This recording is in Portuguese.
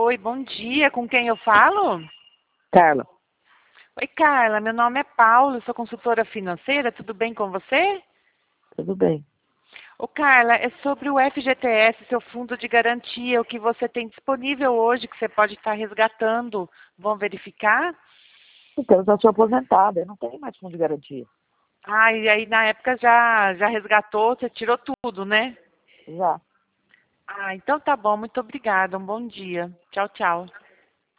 Oi, bom dia. Com quem eu falo? Carla, Oi, Carla. Meu nome é Paulo, sou consultora financeira. Tudo bem com você? tudo bem? Ô, Carla, é sobre o FGTS, seu fundo de garantia, o que você tem disponível hoje, que você pode estar resgatando. Vão verificar? Então, eu já sou aposentada, eu não tenho mais fundo de garantia. Ah, e aí na época já resgatou, você tirou tudo, né? Já. Ah, então tá bom. Muito obrigada. Um bom dia. Tchau, tchau.